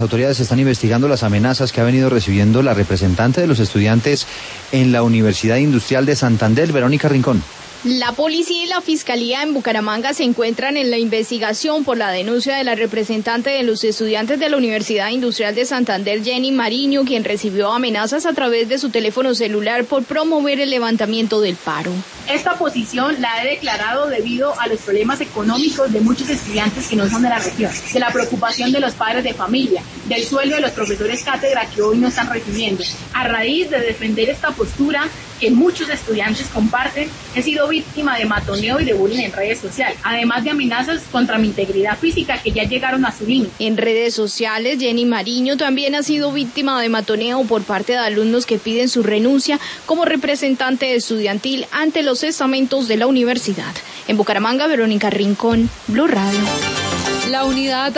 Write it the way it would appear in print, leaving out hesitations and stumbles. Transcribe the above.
Las autoridades están investigando las amenazas que ha venido recibiendo la representante de los estudiantes en la Universidad Industrial de Santander, Verónica Rincón. La policía y la fiscalía en Bucaramanga se encuentran en la investigación por la denuncia de la representante de los estudiantes de la Universidad Industrial de Santander, Jenny Mariño, quien recibió amenazas a través de su teléfono celular por promover el levantamiento del paro. Esta posición la he declarado debido a los problemas económicos de muchos estudiantes que no son de la región, de la preocupación de los padres de familia, del sueldo de los profesores cátedra que hoy no están recibiendo. A raíz de defender esta postura que muchos estudiantes comparten, he sido víctima de matoneo y de bullying en redes sociales, además de amenazas contra mi integridad física que ya llegaron a su límite. En redes sociales, Jenny Mariño también ha sido víctima de matoneo por parte de alumnos que piden su renuncia como representante estudiantil ante los estamentos de la universidad. En Bucaramanga, Verónica Rincón, Blue Radio. La unidad